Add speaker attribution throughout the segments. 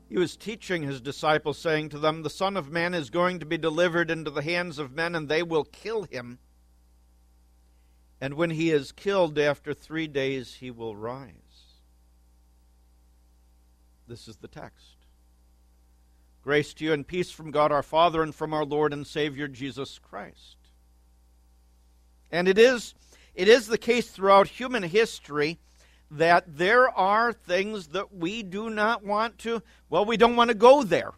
Speaker 1: He was teaching his disciples, saying to them, "The Son of Man is going to be delivered into the hands of men, and they will kill him. And when he is killed, after 3 days he will rise." This is the text. Grace to you and peace from God our Father and from our Lord and Savior Jesus Christ. And it is the case throughout human history that there are things that we do not want to, we don't want to go there.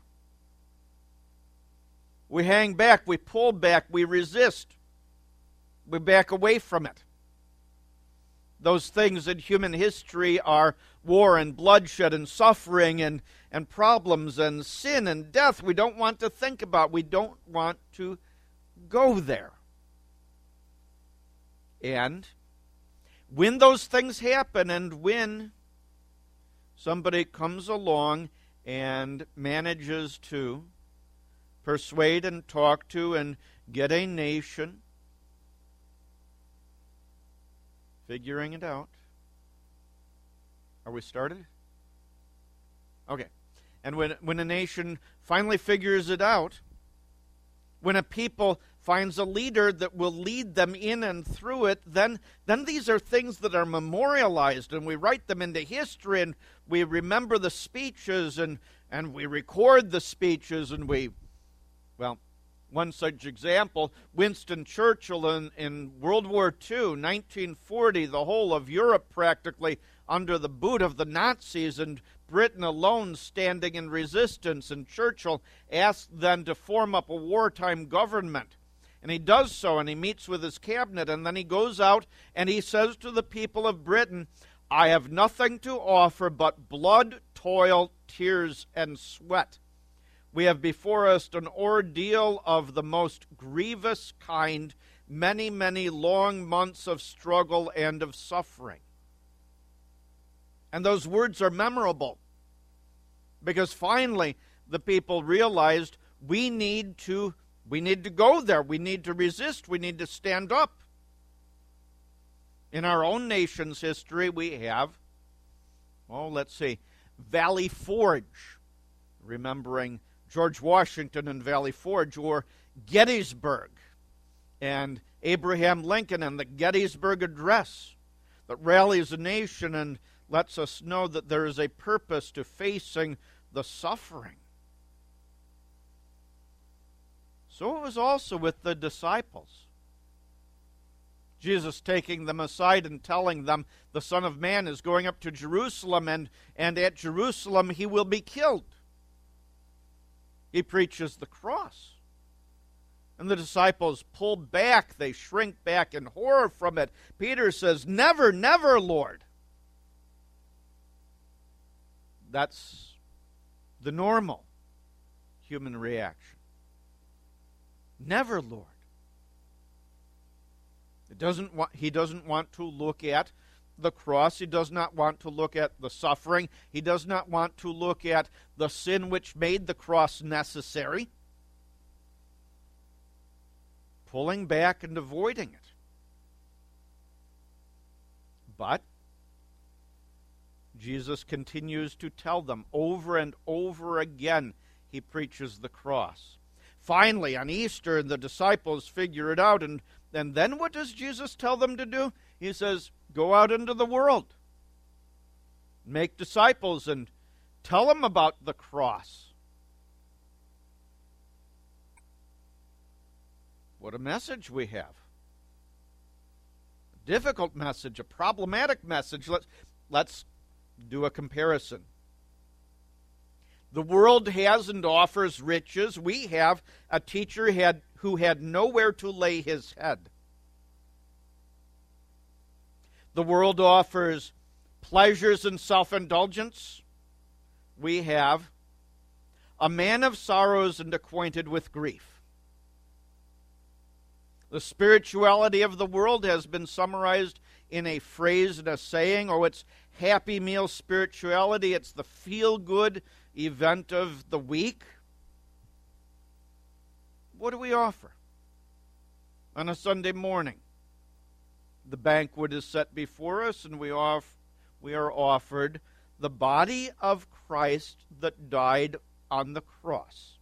Speaker 1: We hang back, we pull back, we resist, we back away from it. Those things in human history are war and bloodshed and suffering and problems and sin and death. We don't want to think about. We don't want to go there. And when those things happen, and when somebody comes along and manages to persuade and talk to and get a nation figuring it out. Are we started? Okay. And when a nation finally figures it out, when a people finds a leader that will lead them in and through it, then these are things that are memorialized, and we write them into history, and we remember the speeches, and we record the speeches, and one such example, Winston Churchill in World War II, 1940, the whole of Europe practically under the boot of the Nazis, and Britain alone standing in resistance, and Churchill asked them to form up a wartime government. And he does so, and he meets with his cabinet, and then he goes out and he says to the people of Britain, "I have nothing to offer but blood, toil, tears, and sweat. We have before us an ordeal of the most grievous kind, many, many long months of struggle and of suffering." And those words are memorable, because finally the people realized we need to go there. We need to resist. We need to stand up. In our own nation's history, we have, Valley Forge, remembering George Washington and Valley Forge, or Gettysburg and Abraham Lincoln and the Gettysburg Address that rallies a nation and lets us know that there is a purpose to facing the suffering. So it was also with the disciples. Jesus taking them aside and telling them the Son of Man is going up to Jerusalem, and at Jerusalem he will be killed. He preaches the cross. And the disciples pull back, they shrink back in horror from it. Peter says, "Never, never, Lord." That's the normal human reaction. Never, Lord. He doesn't want to look at the cross. He does not want to look at the suffering. He does not want to look at the sin which made the cross necessary. Pulling back and avoiding it. But Jesus continues to tell them over and over again. He preaches the cross. Finally, on Easter, the disciples figure it out, and then what does Jesus tell them to do? He says, "Go out into the world, make disciples, and tell them about the cross." What a message we have. A difficult message, a problematic message. Let's do a comparison. The world has and offers riches. We have a teacher who had nowhere to lay his head. The world offers pleasures and self-indulgence. We have a man of sorrows and acquainted with grief. The spirituality of the world has been summarized in a phrase and a saying, it's Happy Meal spirituality. It's the feel-good event of the week. What do we offer on a Sunday morning? The banquet is set before us, and we are offered the body of Christ that died on the cross.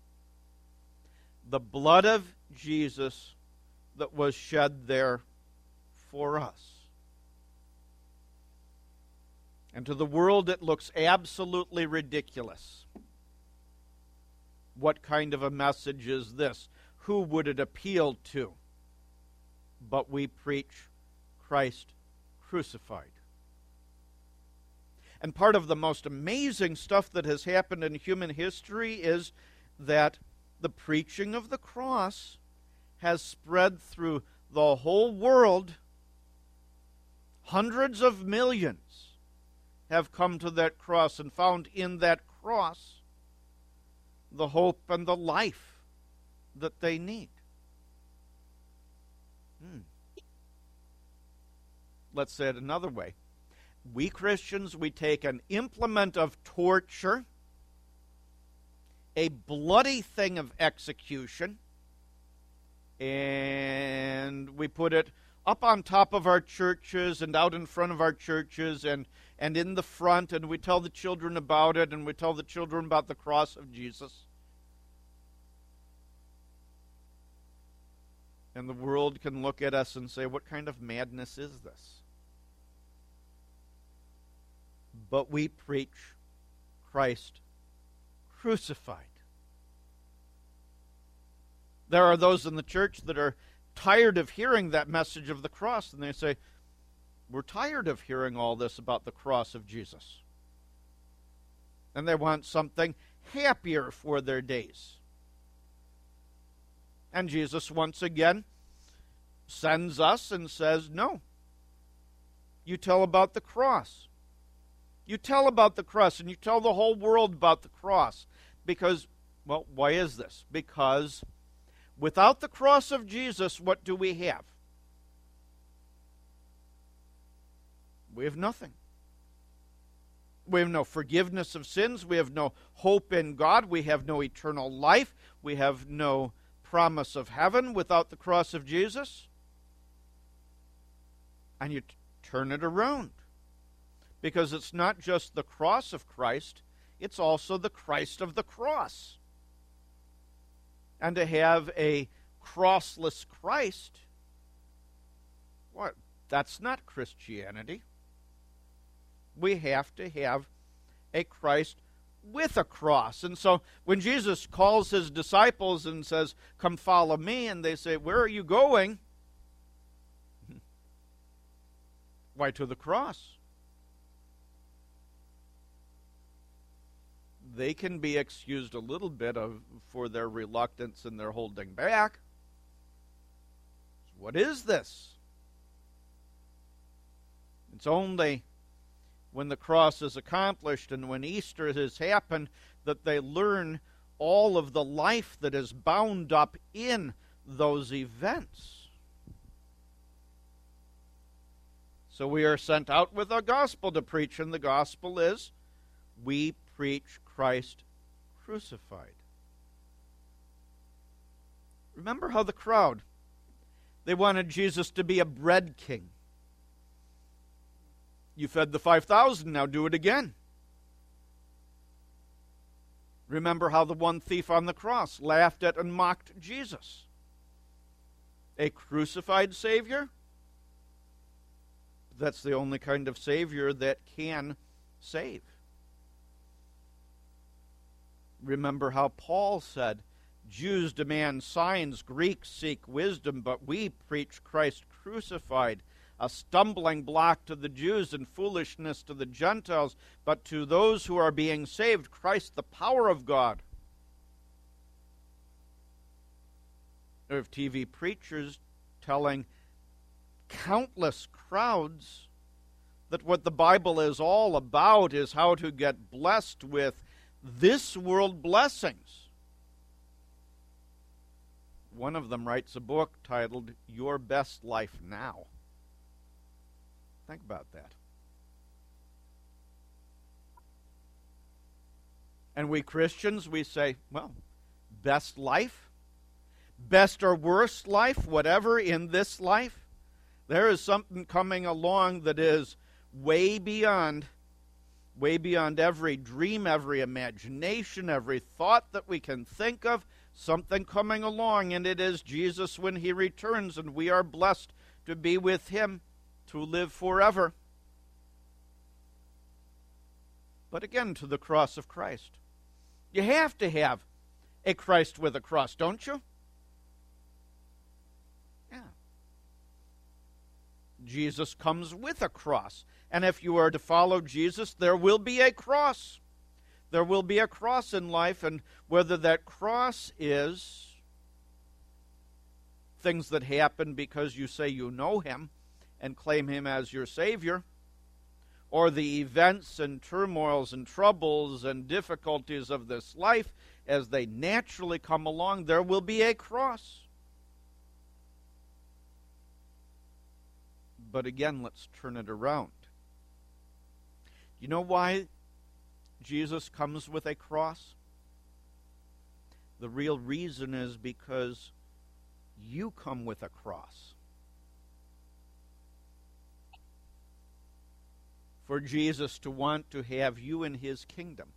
Speaker 1: The blood of Jesus that was shed there for us. And to the world it looks absolutely ridiculous. What kind of a message is this? Who would it appeal to? But we preach Christ crucified. And part of the most amazing stuff that has happened in human history is that the preaching of the cross has spread through the whole world. Hundreds of millions have come to that cross and found in that cross the hope and the life that they need. Let's say it another way. We Christians, we take an implement of torture, a bloody thing of execution, and we put it up on top of our churches and out in front of our churches and in the front, and we tell the children about it, and we tell the children about the cross of Jesus. And the world can look at us and say, what kind of madness is this? But we preach Christ crucified. There are those in the church that are tired of hearing that message of the cross, and they say, we're tired of hearing all this about the cross of Jesus. And they want something happier for their days. And Jesus once again sends us and says, no. You tell about the cross. You tell about the cross, and you tell the whole world about the cross. Because, well, why is this? Because without the cross of Jesus, what do we have? We have nothing. We have no forgiveness of sins. We have no hope in God. We have no eternal life. We have no promise of heaven without the cross of Jesus. And you turn it around. Because it's not just the cross of Christ, it's also the Christ of the cross. And to have a crossless Christ, what? That's not Christianity. We have to have a Christ with a cross. And so when Jesus calls his disciples and says, come follow me, and they say, where are you going? Why, to the cross. They can be excused a little bit for their reluctance and their holding back. What is this? It's only when the cross is accomplished and when Easter has happened that they learn all of the life that is bound up in those events. So we are sent out with a gospel to preach, and the gospel is we preach Christ crucified. Remember how the crowd, they wanted Jesus to be a bread king. You fed the 5,000, now do it again. Remember how the one thief on the cross laughed at and mocked Jesus. A crucified Savior? That's the only kind of Savior that can save. Remember how Paul said, Jews demand signs, Greeks seek wisdom, but we preach Christ crucified, a stumbling block to the Jews and foolishness to the Gentiles, but to those who are being saved, Christ the power of God. There are TV preachers telling countless crowds that what the Bible is all about is how to get blessed with this world blessings. One of them writes a book titled Your Best Life Now. Think about that. And we Christians, we say, well, best life, best or worst life, whatever in this life, there is something coming along that is way beyond way beyond every dream, every imagination, every thought that we can think of, something coming along, and it is Jesus when he returns, and we are blessed to be with him, to live forever. But again, to the cross of Christ. You have to have a Christ with a cross, don't you? Yeah. Jesus comes with a cross. And if you are to follow Jesus, there will be a cross. There will be a cross in life, and whether that cross is things that happen because you say you know him and claim him as your Savior, or the events and turmoils and troubles and difficulties of this life as they naturally come along, there will be a cross. But again, let's turn it around. You know why Jesus comes with a cross? The real reason is because you come with a cross. For Jesus to want to have you in his kingdom.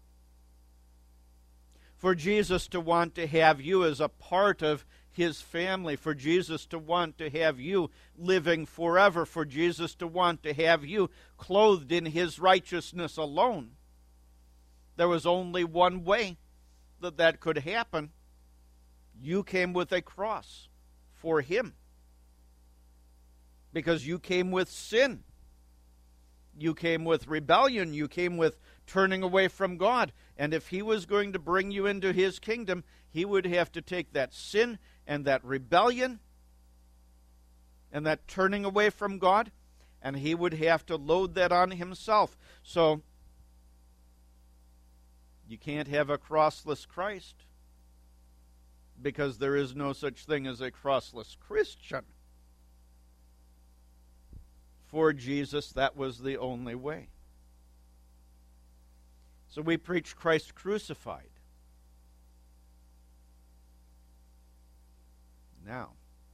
Speaker 1: For Jesus to want to have you as a part of his family. For Jesus to want to have you living forever. For Jesus to want to have you clothed in his righteousness alone. There was only one way that that could happen. You came with a cross for him. Because you came with sin. You came with rebellion. You came with turning away from God. And if he was going to bring you into his kingdom, he would have to take that sin and that rebellion and that turning away from God, and he would have to load that on himself. So, you can't have a crossless Christ, because there is no such thing as a crossless Christian. For Jesus, that was the only way. So we preach Christ crucified. Now,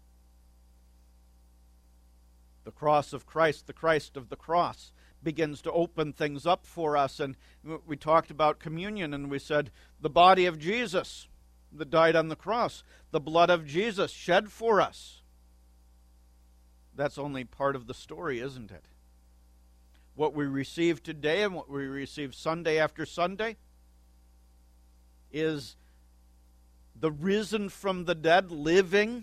Speaker 1: the cross of Christ, the Christ of the cross, begins to open things up for us. And we talked about communion, and we said the body of Jesus that died on the cross, the blood of Jesus shed for us. That's only part of the story, isn't it? What we receive today and what we receive Sunday after Sunday is the risen from the dead, living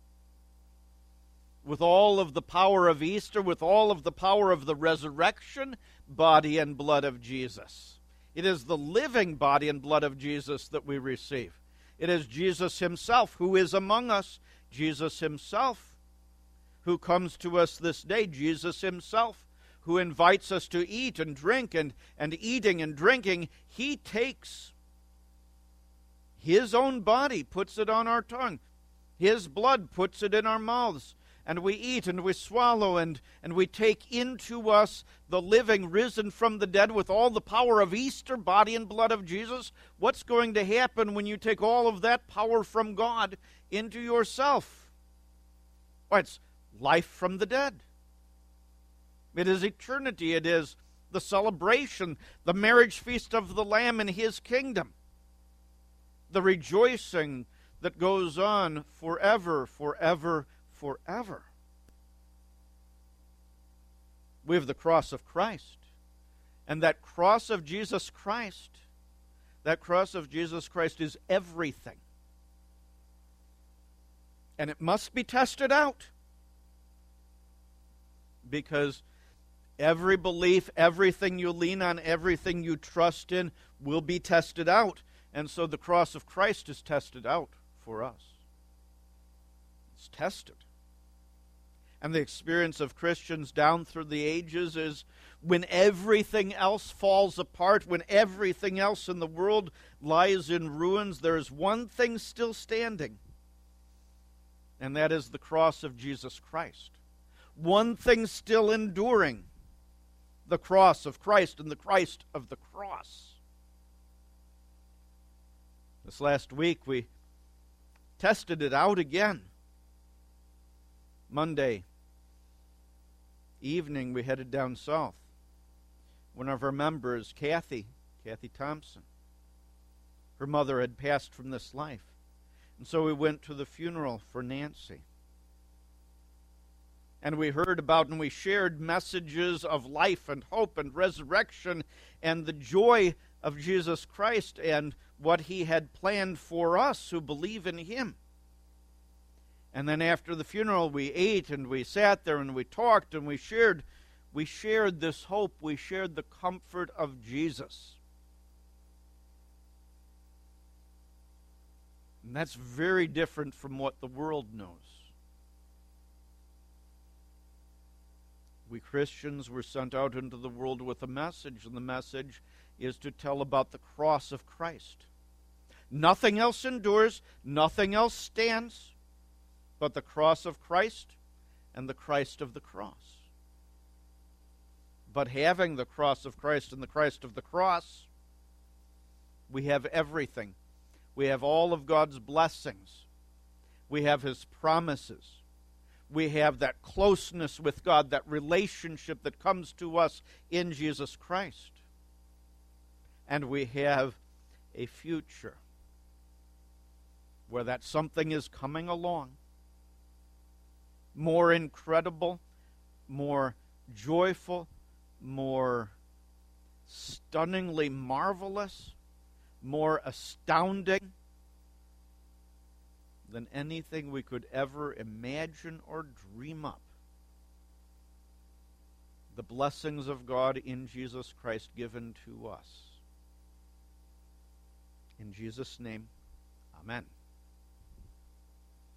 Speaker 1: with all of the power of Easter, with all of the power of the resurrection, body and blood of Jesus. It is the living body and blood of Jesus that we receive. It is Jesus himself who is among us, Jesus himself who comes to us this day, Jesus himself who invites us to eat and drink, and eating and drinking, he takes his own body, puts it on our tongue. His blood puts it in our mouths. And we eat and we swallow and we take into us the living, risen from the dead with all the power of Easter, body and blood of Jesus. What's going to happen when you take all of that power from God into yourself? Well, it's life from the dead. It is eternity. It is the celebration, the marriage feast of the Lamb in his kingdom. The rejoicing that goes on forever, forever, forever. We have the cross of Christ. And that cross of Jesus Christ, is everything. And it must be tested out. Because every belief, everything you lean on, everything you trust in will be tested out. And so the cross of Christ is tested out for us. It's tested. And the experience of Christians down through the ages is when everything else falls apart, when everything else in the world lies in ruins, there is one thing still standing. And that is the cross of Jesus Christ. One thing still enduring, the cross of Christ and the Christ of the cross. This last week we tested it out again. Monday evening we headed down south. One of our members, Kathy Thompson, her mother had passed from this life. And so we went to the funeral for Nancy. And we heard about and we shared messages of life and hope and resurrection and the joy of Jesus Christ and what he had planned for us who believe in him. And then after the funeral, we ate and we sat there and we talked and we shared this hope. We shared the comfort of Jesus. And that's very different from what the world knows. We Christians were sent out into the world with a message, and the message is to tell about the cross of Christ. Nothing else endures, nothing else stands, but the cross of Christ and the Christ of the cross. But having the cross of Christ and the Christ of the cross, we have everything. We have all of God's blessings. We have his promises. We have that closeness with God, that relationship that comes to us in Jesus Christ. And we have a future where that something is coming along, more incredible, more joyful, more stunningly marvelous, more astounding than anything we could ever imagine or dream up. The blessings of God in Jesus Christ given to us. In Jesus' name, amen.